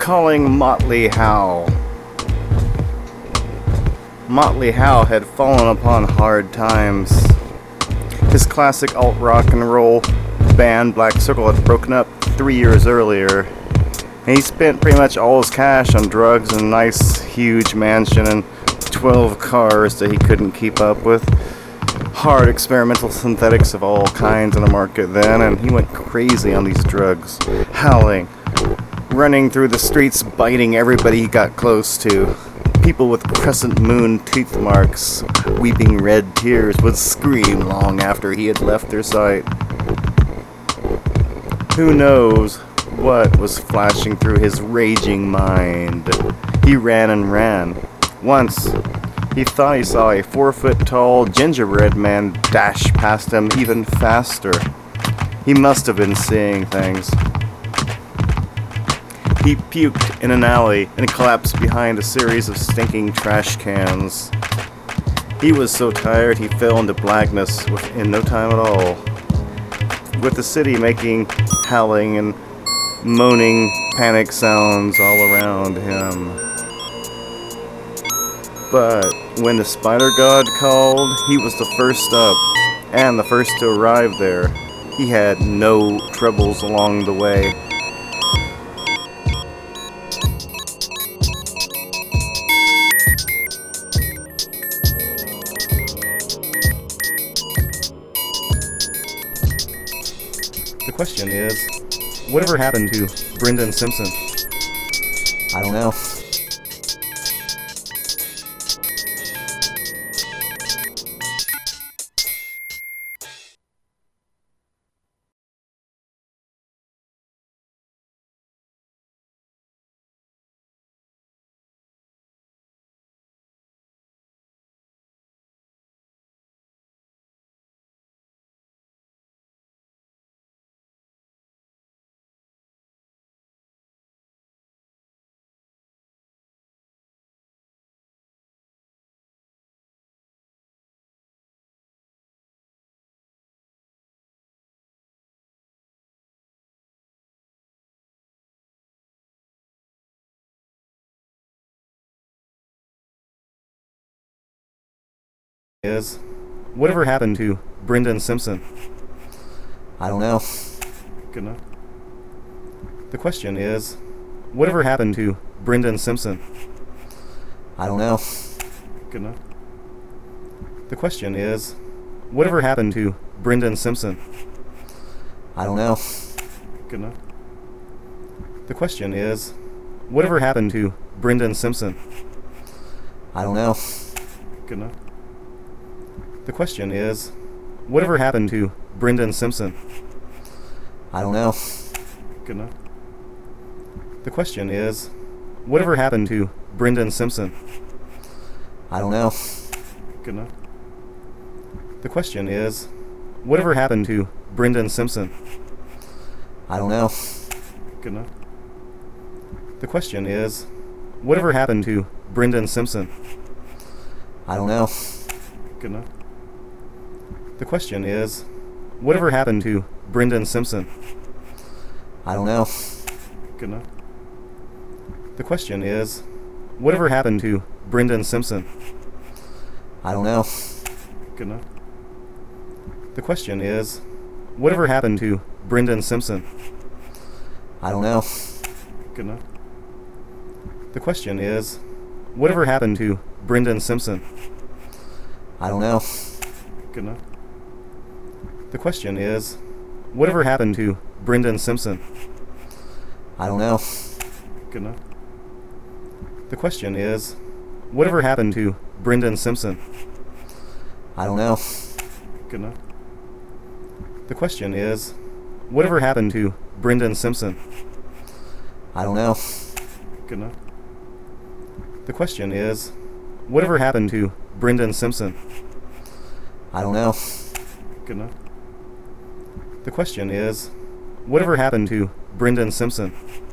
calling Motley Howe. Motley Howe had fallen upon hard times. His classic alt-rock and roll band Black Circle had broken up 3 years earlier. And he spent pretty much all his cash on drugs and a nice huge mansion and 12 cars that he couldn't keep up with. Hard experimental synthetics of all kinds on the market then, and he went crazy on these drugs, howling, running through the streets, biting everybody he got close to. People with crescent moon tooth marks, weeping red tears, would scream long after he had left their sight. Who knows what was flashing through his raging mind? He ran and ran. Once, he thought he saw a 4-foot-tall gingerbread man dash past him even faster. He must have been seeing things. He puked in an alley and collapsed behind a series of stinking trash cans. He was so tired he fell into blackness in no time at all, with the city making howling and moaning panic sounds all around him. But when the Spider God called, he was the first up, and the first to arrive there. He had no troubles along the way. The question is, whatever happened to Brendan Simpson? I don't know. Is whatever happened to Brendan Simpson? I don't know. Good enough. The question is, whatever happened to Brendan Simpson? I don't know. Good enough. The question is, whatever happened to Brendan Simpson? I don't know. Good enough. The question is, whatever happened to Brendan Simpson? I don't know. Good enough. The question is, whatever happened to Brendan Simpson? I don't know. Good enough. The question is, whatever happened to Brendan Simpson? I don't know. Good enough. The question is, whatever happened to Brendan Simpson? I don't know. Good enough. The question is, whatever happened to Brendan Simpson? I don't know. Good enough. The question is, whatever happened to Brendan Simpson? I don't know. Good enough. The question is, whatever happened to Brendan Simpson? I don't know. Good enough. The question is, whatever happened to Brendan Simpson? I don't know. Good enough. The question is, whatever happened to Brendan Simpson? I don't know. Good enough. The question is, whatever happened to Brendan Simpson? I don't know. Good enough. The question is, whatever happened to Brendan Simpson? I don't know. Good enough. The question is, whatever happened to Brendan Simpson? I don't know. Good enough. The question is, whatever happened to Brendan Simpson? I don't know. Good enough. The question is, whatever happened to Brendan Simpson?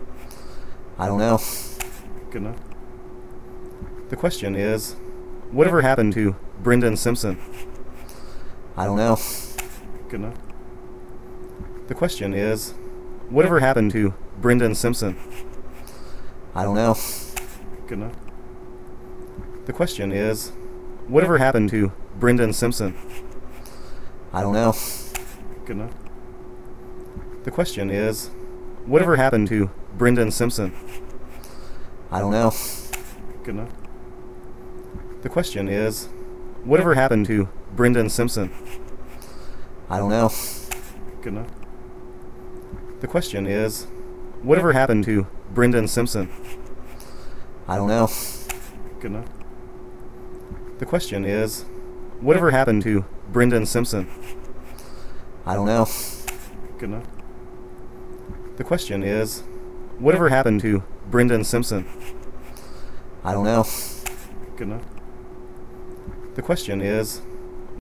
I don't know. Good enough. The question is, whatever happened to Brendan Simpson? I don't know. Good enough. The question is, whatever happened to Brendan Simpson? I don't know. Good enough. The question is, whatever happened to Brendan Simpson? I don't know. Good enough. The question is, whatever happened to Brendan Simpson? I don't know. Good enough. The question is, whatever happened to Brendan Simpson? I don't know. Good enough. The question is, whatever happened to Brendan Simpson? I don't know. Good enough. The question is, whatever happened to Brendan Simpson? I don't know. Good enough. The question is, whatever happened to Brendan Simpson? I don't know. Good enough. The question is,